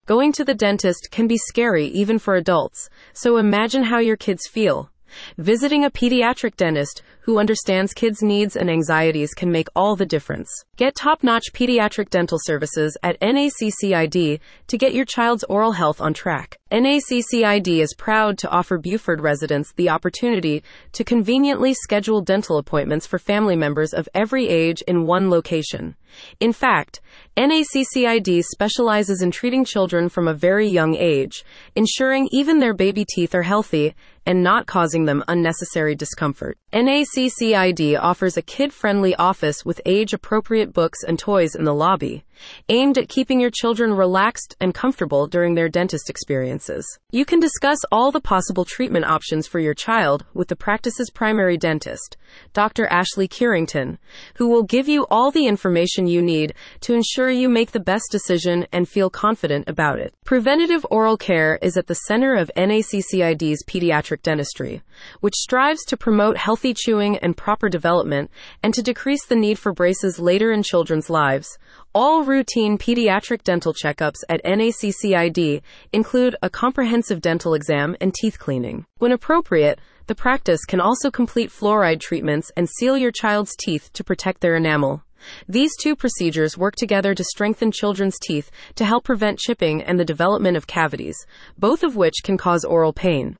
Going to the dentist can be scary even for adults, so imagine how your kids feel. Visiting a pediatric dentist who understands kids' needs and anxieties can make all the difference. Get top-notch pediatric dental services at NACCID to get your child's oral health on track. NACCID is proud to offer Beaufort residents the opportunity to conveniently schedule dental appointments for family members of every age in one location. In fact, NACCID specializes in treating children from a very young age, ensuring even their baby teeth are healthy and not causing them unnecessary discomfort. NACCID offers a kid-friendly office with age-appropriate books and toys in the lobby, aimed at keeping your children relaxed and comfortable during their dentist experiences. You can discuss all the possible treatment options for your child with the practice's primary dentist, Dr. Ashley Curington, who will give you all the information you need to ensure you make the best decision and feel confident about it. Preventative oral care is at the center of NACCID's pediatric dentistry, which strives to promote healthy chewing and proper development and to decrease the need for braces later in children's lives. All routine pediatric dental checkups at NACCID include a comprehensive dental exam and teeth cleaning. When appropriate, the practice can also complete fluoride treatments and seal your child's teeth to protect their enamel. These two procedures work together to strengthen children's teeth to help prevent chipping and the development of cavities, both of which can cause oral pain.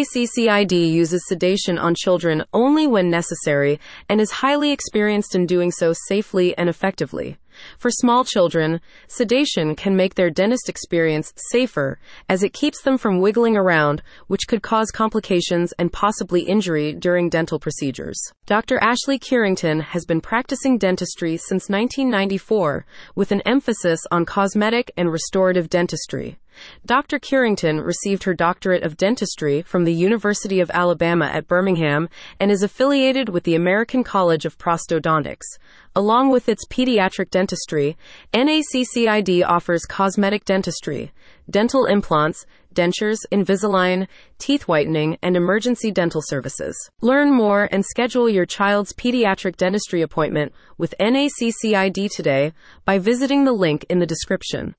NACCID uses sedation on children only when necessary and is highly experienced in doing so safely and effectively. For small children, sedation can make their dentist experience safer as it keeps them from wiggling around, which could cause complications and possibly injury during dental procedures. Dr. Ashley Curington has been practicing dentistry since 1994 with an emphasis on cosmetic and restorative dentistry. Dr. Curington received her doctorate of dentistry from the University of Alabama at Birmingham and is affiliated with the American College of Prosthodontics. Along with its pediatric dentistry, NACCID offers cosmetic dentistry, dental implants, dentures, Invisalign, teeth whitening, and emergency dental services. Learn more and schedule your child's pediatric dentistry appointment with NACCID today by visiting the link in the description.